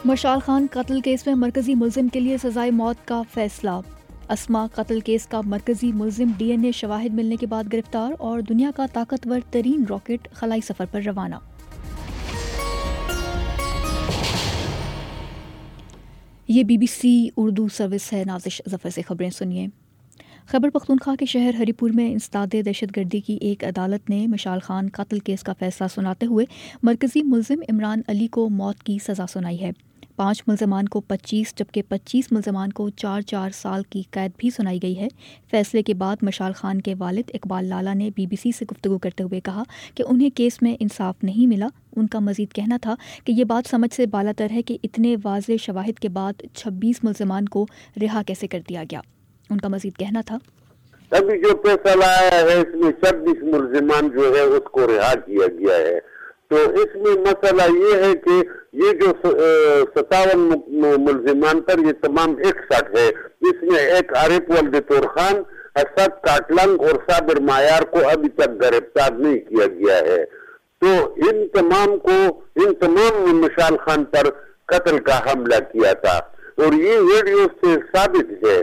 مشال خان قتل کیس میں مرکزی ملزم کے لیے سزائے موت کا فیصلہ۔ اسما قتل کیس کا مرکزی ملزم ڈی این اے شواہد ملنے کے بعد گرفتار اور دنیا کا طاقتور ترین راکٹ خلائی سفر پر روانہ۔ یہ B B C Urdu service ہے۔ نازش ظفر سے خبریں سنیے۔ خیبر پختونخوا کے شہر ہری پور میں انسداد دہشت گردی کی ایک عدالت نے مشال خان قتل کیس کا فیصلہ سناتے ہوئے مرکزی ملزم عمران علی کو موت کی سزا سنائی ہے۔ 5 ملزمان کو 25 جبکہ 25 ملزمان کو 4 سال کی قید بھی سنائی گئی ہے۔ فیصلے کے بعد مشال خان کے والد اقبال لالا نے بی بی سی سے گفتگو کرتے ہوئے کہا کہ انہیں کیس میں انصاف نہیں ملا۔ ان کا مزید کہنا تھا کہ یہ بات سمجھ سے بالاتر ہے کہ اتنے واضح شواہد کے بعد 26 ملزمان کو رہا کیسے کر دیا گیا۔ ان کا مزید کہنا تھا، ابھی جو فیصلہ آیا ہے اس میں 26 ملزمان جو ہے اس کو رہا کیا گیا ہے۔ تو اس میں مسئلہ یہ ہے کہ یہ جو 57 ملزمان پر یہ تمام 61 ہے، اس میں ایک عارف ولد طور خان، اسد کاٹلنگ اور صابر معیار کو ابھی تک گرفتار نہیں کیا گیا ہے۔ تو ان تمام نے مشال خان پر قتل کا حملہ کیا تھا اور یہ ویڈیو سے ثابت ہے۔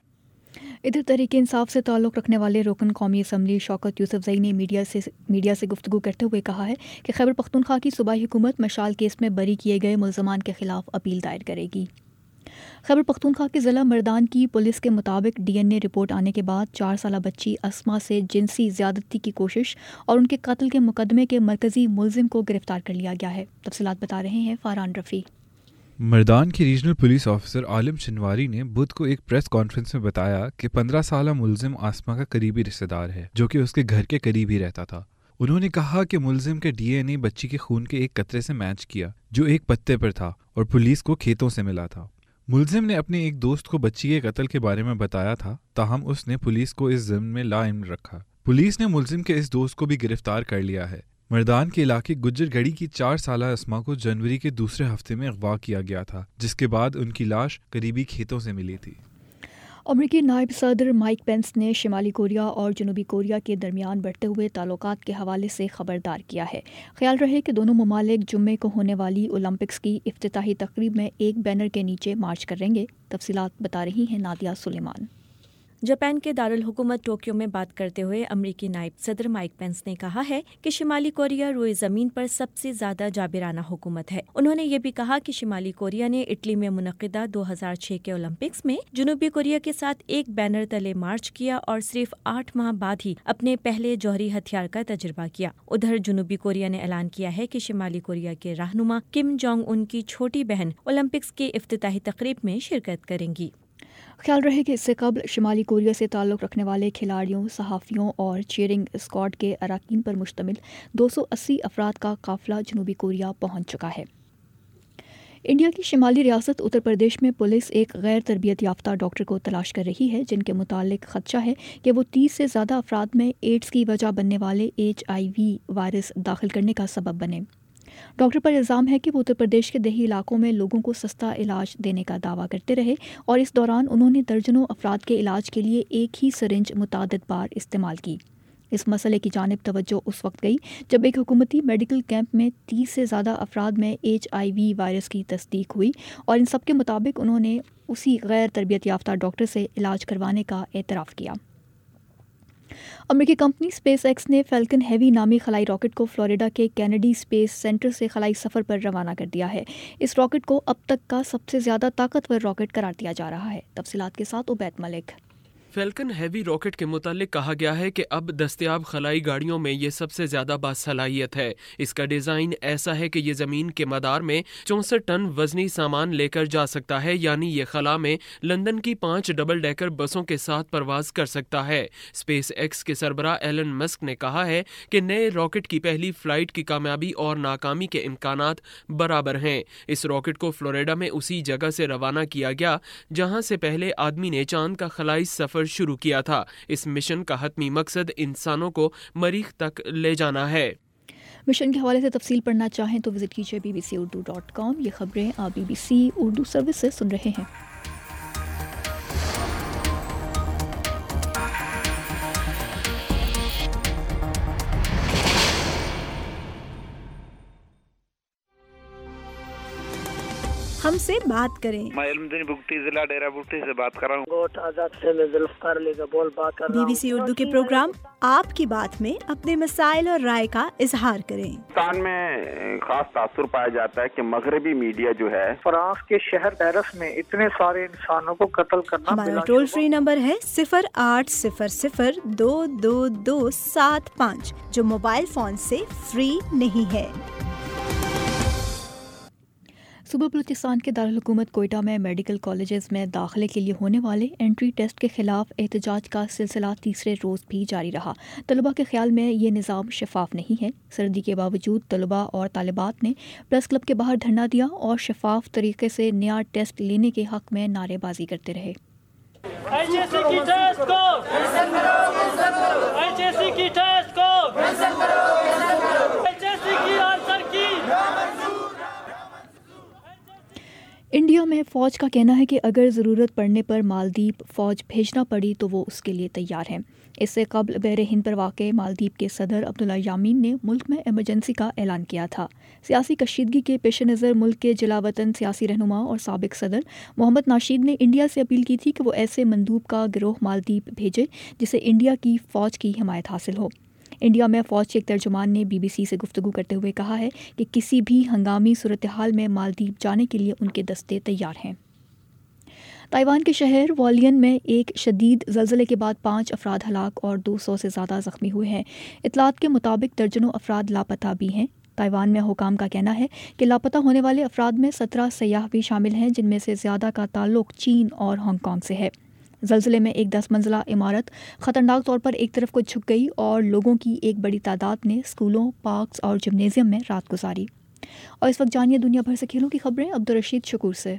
ادھر تحریک انصاف سے تعلق رکھنے والے رکن قومی اسمبلی شوکت یوسف زئی نے میڈیا سے گفتگو کرتے ہوئے کہا ہے کہ خیبر پختونخوا کی صوبائی حکومت مشال کیس میں بری کیے گئے ملزمان کے خلاف اپیل دائر کرے گی۔ خیبر پختونخوا کے ضلع مردان کی پولیس کے مطابق ڈی این اے رپورٹ آنے کے بعد 4 سالہ بچی اسما سے جنسی زیادتی کی کوشش اور ان کے قتل کے مقدمے کے مرکزی ملزم کو گرفتار کر لیا گیا ہے۔ تفصیلات بتا رہے ہیں فاران رفیع۔ مردان کے regional police officer Alam Shinwari نے بدھ کو ایک پریس کانفرنس میں بتایا کہ 15 سالہ ملزم آسما کا قریبی رشتہ دار ہے جو کہ اس کے گھر کے قریب ہی رہتا تھا۔ انہوں نے کہا کہ ملزم کے ڈی این اے بچی کے خون کے ایک قطرے سے میچ کیا جو ایک پتے پر تھا اور پولیس کو کھیتوں سے ملا تھا۔ ملزم نے اپنے ایک دوست کو بچی کے قتل کے بارے میں بتایا تھا، تاہم اس نے پولیس کو اس ضمن میں لا علم رکھا۔ پولیس نے ملزم کے اس دوست کو بھی گرفتار کر لیا ہے۔ مردان کے علاقے گجر گڑھی کی 4 سالہ اسما کو جنوری کے دوسرے ہفتے میں اغوا کیا گیا تھا، جس کے بعد ان کی لاش قریبی کھیتوں سے ملی تھی۔ امریکی نائب صدر مائک پینس نے شمالی کوریا اور جنوبی کوریا کے درمیان بڑھتے ہوئے تعلقات کے حوالے سے خبردار کیا ہے۔ خیال رہے کہ دونوں ممالک جمعے کو ہونے والی اولمپکس کی افتتاحی تقریب میں ایک بینر کے نیچے مارچ کریں گے۔ تفصیلات بتا رہی ہیں نادیہ سلیمان۔ جاپان کے دارالحکومت ٹوکیو میں بات کرتے ہوئے امریکی نائب صدر مائک پینس نے کہا ہے کہ شمالی کوریا روئے زمین پر سب سے زیادہ جابرانہ حکومت ہے۔ انہوں نے یہ بھی کہا کہ شمالی کوریا نے اٹلی میں منعقدہ 2006 کے اولمپکس میں جنوبی کوریا کے ساتھ ایک بینر تلے مارچ کیا اور صرف 8 ماہ بعد ہی اپنے پہلے جوہری ہتھیار کا تجربہ کیا۔ ادھر جنوبی کوریا نے اعلان کیا ہے کہ شمالی کوریا کے رہنما کم جونگ ان کی چھوٹی بہن اولمپکس کی افتتاحی تقریب میں شرکت کریں گی۔ خیال رہے کہ اس سے قبل شمالی کوریا سے تعلق رکھنے والے کھلاڑیوں، صحافیوں اور چیئرنگ اسکواڈ کے اراکین پر مشتمل 280 افراد کا قافلہ جنوبی کوریا پہنچ چکا ہے۔ انڈیا کی شمالی ریاست اتر پردیش میں پولیس ایک غیر تربیت یافتہ ڈاکٹر کو تلاش کر رہی ہے جن کے متعلق خدشہ ہے کہ وہ 30 سے زیادہ افراد میں ایڈز کی وجہ بننے والے HIV وائرس داخل کرنے کا سبب بنے۔ ڈاکٹر پر الزام ہے کہ وہ اتر پردیش کے دیہی علاقوں میں لوگوں کو سستا علاج دینے کا دعویٰ کرتے رہے اور اس دوران انہوں نے درجنوں افراد کے علاج کے لیے ایک ہی سرنج متعدد بار استعمال کی۔ اس مسئلے کی جانب توجہ اس وقت گئی جب ایک حکومتی میڈیکل کیمپ میں 30 سے زیادہ افراد میں HIV وائرس کی تصدیق ہوئی اور ان سب کے مطابق انہوں نے اسی غیر تربیت یافتہ ڈاکٹر سے علاج کروانے کا اعتراف کیا۔ امریکی کمپنی اسپیس ایکس نے فیلکن ہیوی نامی خلائی راکٹ کو فلوریڈا کے کینیڈی اسپیس سینٹر سے خلائی سفر پر روانہ کر دیا ہے۔ اس راکٹ کو اب تک کا سب سے زیادہ طاقتور راکٹ قرار دیا جا رہا ہے۔ تفصیلات کے ساتھ Ubaid Malik. Falcon Heavy rocket کے متعلق کہا گیا ہے کہ اب دستیاب خلائی گاڑیوں میں یہ سب سے زیادہ باصلاحیت ہے۔ اس کا ڈیزائن ایسا ہے کہ یہ زمین کے مدار میں 64 ٹن وزنی سامان لے کر جا سکتا ہے، یعنی یہ خلا میں لندن کی 5 ڈبل ڈیکر بسوں کے ساتھ پرواز کر سکتا ہے۔ اسپیس ایکس کے سربراہ ایلن مسک نے کہا ہے کہ نئے راکٹ کی پہلی فلائٹ کی کامیابی اور ناکامی کے امکانات برابر ہیں۔ اس راکٹ کو فلوریڈا میں اسی جگہ سے روانہ کیا گیا جہاں سے پہلے آدمی نے چاند کا خلائی سفر شروع کیا تھا۔ اس مشن کا حتمی مقصد انسانوں کو مریخ تک لے جانا ہے۔ مشن کے حوالے سے تفصیل پڑھنا چاہیں تو وزٹ کیجیے bbcurdu.com۔ یہ خبریں آپ BBC اردو سروس سے سن رہے ہیں۔ ہم سے بات کریں۔ میں علمدین بگٹی ضلع ڈیرہ بگٹی سے بات کر رہا ہوں۔ گوٹ آزاد سے میں ذوالفقار علی کا بول بات کر رہا ہوں۔ BBC اردو کے پروگرام آپ کی بات میں اپنے مسائل اور رائے کا اظہار کریں۔ پاکستان میں خاص تاثر پایا جاتا ہے کہ مغربی میڈیا جو ہے فرانس کے شہر پیرس میں اتنے سارے انسانوں کو قتل کرنا، ہمارا ٹول فری نمبر ہے 0800-2275 جو موبائل فون سے فری نہیں ہے۔ صوبہ بلوچستان کے دارالحکومت کوئٹہ میں میڈیکل کالجز میں داخلے کے لیے ہونے والے انٹری ٹیسٹ کے خلاف احتجاج کا سلسلہ تیسرے روز بھی جاری رہا۔ طلباء کے خیال میں یہ نظام شفاف نہیں ہے۔ سردی کے باوجود طلباء اور طالبات نے پریس کلب کے باہر دھرنا دیا اور شفاف طریقے سے نیا ٹیسٹ لینے کے حق میں نعرے بازی کرتے رہے۔ انڈیا میں فوج کا کہنا ہے کہ اگر ضرورت پڑنے پر مالدیپ فوج بھیجنا پڑی تو وہ اس کے لیے تیار ہیں۔ اس سے قبل بحر ہند پر واقع مالدیپ کے صدر عبداللہ یامین نے ملک میں ایمرجنسی کا اعلان کیا تھا۔ سیاسی کشیدگی کے پیش نظر ملک کے جلا وطن سیاسی رہنما اور سابق صدر محمد ناشید نے انڈیا سے اپیل کی تھی کہ وہ ایسے مندوب کا گروہ مالدیپ بھیجے جسے انڈیا کی فوج کی حمایت حاصل ہو۔ انڈیا میں فوج کے ایک ترجمان نے BBC سے گفتگو کرتے ہوئے کہا ہے کہ کسی بھی ہنگامی صورتحال میں مالدیپ جانے کے لیے ان کے دستے تیار ہیں۔ تائیوان کے شہر والین میں ایک شدید زلزلے کے بعد 5 افراد ہلاک اور 200 سے زیادہ زخمی ہوئے ہیں۔ اطلاعات کے مطابق درجنوں افراد لاپتہ بھی ہیں۔ تائیوان میں حکام کا کہنا ہے کہ لاپتہ ہونے والے افراد میں 17 سیاح بھی شامل ہیں، جن میں سے زیادہ کا تعلق چین اور ہانگ کانگ سے ہے۔ زلزلے میں ایک 10 منزلہ عمارت خطرناک طور پر ایک طرف کو جھک گئی اور لوگوں کی ایک بڑی تعداد نے اسکولوں، پارکس اور جمنیزیم میں رات گزاری۔ اور اس وقت جانیے دنیا بھر سے کھیلوں کی خبریں عبدالرشید شکور سے۔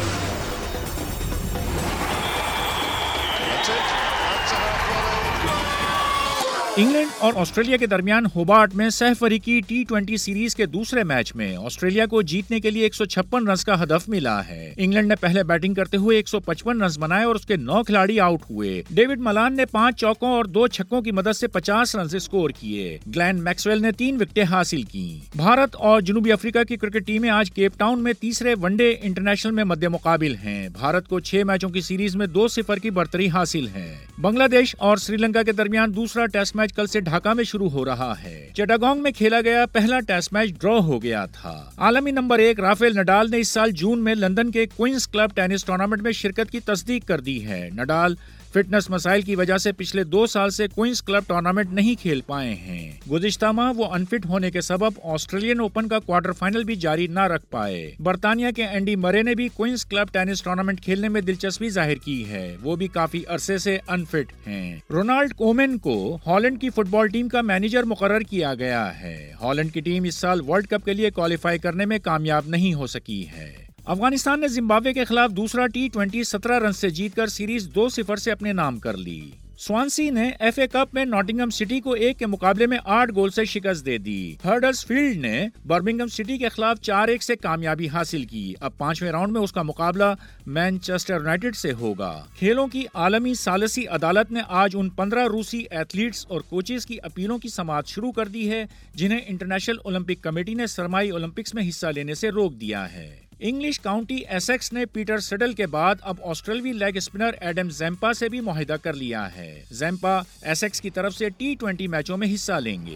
انگلینڈ اور آسٹریلیا کے درمیان ہوبارٹ میں سہ فریقی T20 سیریز کے دوسرے میچ میں آسٹریلیا کو جیتنے کے لیے 156 رنز کا ہدف ملا ہے۔ انگلینڈ نے پہلے بیٹنگ کرتے ہوئے 155 رنز بنائے اور اس کے 9 کھلاڑی آؤٹ ہوئے۔ ڈیوڈ ملان نے 5 چوکوں اور 2 چھکوں کی مدد سے 50 رنز اسکور کیے۔ گلین میکسویل نے 3 وکٹیں حاصل کی۔ بھارت اور جنوبی افریقہ کی کرکٹ ٹیمیں آج کیپ ٹاؤن میں تیسرے ون ڈے انٹرنیشنل میں مد مقابل ہیں۔ بھارت کو 6 میچوں کی سیریز میں 2-0 کی برتری حاصل ہے۔ بنگلہ دیش اور سری لنکا کے درمیان دوسرا ٹیسٹ میچ کل سے ڈھاکہ میں شروع ہو رہا ہے۔ چٹاگانگ میں کھیلا گیا پہلا ٹیسٹ میچ ڈرا ہو گیا تھا۔ عالمی نمبر 1 رافیل نڈال نے اس سال جون میں لندن کے کوئنز کلب ٹینس ٹورنامنٹ میں شرکت کی تصدیق کر دی ہے۔ نڈال فٹنس مسائل کی وجہ سے پچھلے 2 سال سے کوئنز کلب ٹورنامنٹ نہیں کھیل پائے ہیں۔ گزشتہ ماہ وہ انفٹ ہونے کے سبب آسٹریلین اوپن کا کوارٹر فائنل بھی جاری نہ رکھ پائے۔ برطانیہ کے اینڈی مرے نے بھی کوئنز کلب ٹینس ٹورنامنٹ کھیلنے میں دلچسپی ظاہر کی ہے، وہ بھی کافی عرصے سے انفٹ ہیں۔ رونالڈ کومن کو ہالینڈ کی فٹ بال ٹیم کا مینیجر مقرر کیا گیا ہے۔ ہالینڈ کی ٹیم اس سال ورلڈ کپ کے لیے کوالیفائی کرنے میں کامیاب نہیں ہو سکی ہے۔ افغانستان نے زمبابوے کے خلاف دوسرا T20 17 رن سے جیت کر سیریز 2-0 سے اپنے نام کر لی۔ سوانسی نے FA کپ میں ناٹنگھم سٹی کو 1 کے مقابلے میں 8 گول سے شکست دے دی۔ ہرڈرسفیلڈ نے برمنگھم سٹی کے خلاف 4-1 سے کامیابی حاصل کی۔ اب 5ویں راؤنڈ میں اس کا مقابلہ مانچسٹر یونائیٹڈ سے ہوگا۔ کھیلوں کی عالمی ثالثی عدالت نے آج ان 15 روسی ایتھلیٹس اور کوچز کی اپیلوں کی سماعت شروع کر دی ہے جنہیں انٹرنیشنل اولمپک کمیٹی نے سرمائی اولمپکس میں حصہ لینے سے روک دیا ہے۔ انگلش کاؤنٹی ایسیکس نے پیٹر سڈل کے بعد اب آسٹریلوی لیگ اسپنر ایڈم زیمپا سے بھی معاہدہ کر لیا ہے۔ زیمپا ایسیکس کی طرف سے T20 میچوں میں حصہ لیں گے۔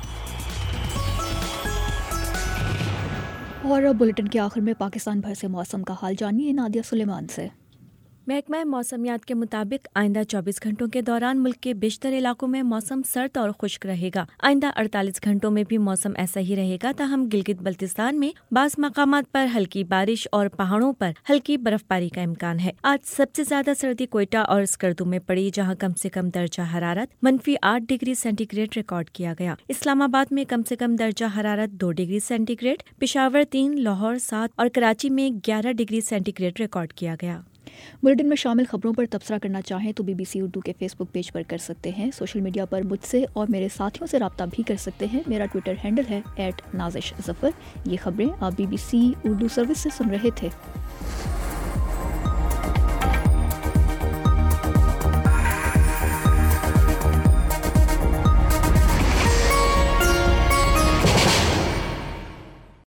اور بلیٹن کے آخر میں پاکستان بھر سے موسم کا حال جانیے نادیہ سلیمان سے۔ محکمہ موسمیات کے مطابق آئندہ 24 گھنٹوں کے دوران ملک کے بیشتر علاقوں میں موسم سرد اور خشک رہے گا۔ آئندہ 48 گھنٹوں میں بھی موسم ایسا ہی رہے گا، تاہم گلگت بلتستان میں بعض مقامات پر ہلکی بارش اور پہاڑوں پر ہلکی برف باری کا امکان ہے۔ آج سب سے زیادہ سردی کوئٹہ اور اسکردو میں پڑی، جہاں کم سے کم درجہ حرارت -8 ڈگری سینٹی گریڈ ریکارڈ کیا گیا۔ اسلام آباد میں کم سے کم درجہ حرارت 2 degree centigrade, Peshawar 3، Lahore 7 اور کراچی میں 11 ڈگری سینٹی گریڈ ریکارڈ کیا گیا۔ بلیٹن میں شامل خبروں پر تبصرہ کرنا چاہیں تو BBC اردو کے فیس بک پیج پر کر سکتے ہیں۔ سوشل میڈیا پر مجھ سے اور میرے ساتھیوں سے رابطہ بھی کر سکتے ہیں۔ میرا ٹویٹر ہینڈل ہے @نازش ظفر۔ یہ خبریں آپ BBC اردو سروس سے سن رہے تھے۔